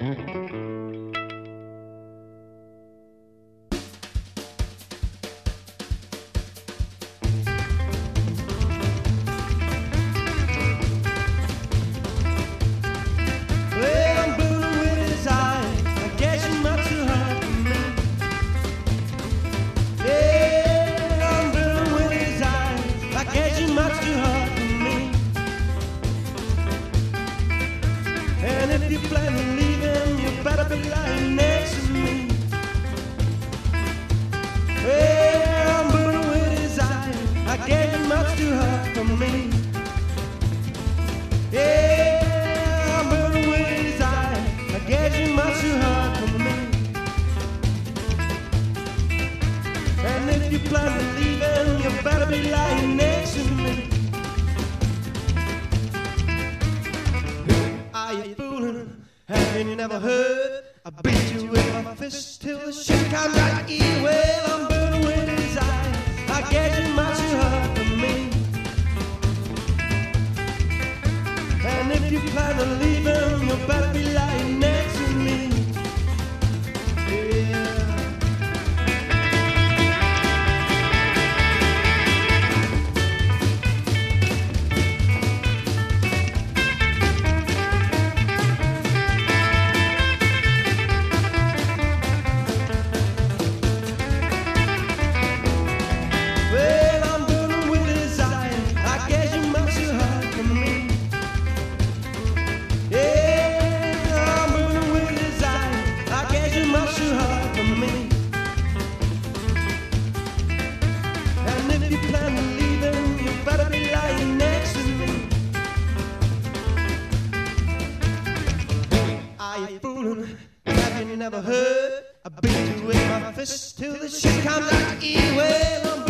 If you plan on leaving, you better be lying next to me. Well, I'm burning with desire. I guess you're much too hot for me. Yeah, I'm burning with desire. I guess you're much too hot for me. And if you plan on leaving, you better be lying next to me. Are you fooling? Have you never heard? I beat you with my fist till the shit comes out of you. Well, I'm burning with desire. I guess you're much too hard for me. And if you plan on leaving, you better be lying next to me. Yeah. Have you never heard? I beat you with my fist till the shit comes out of you. Well,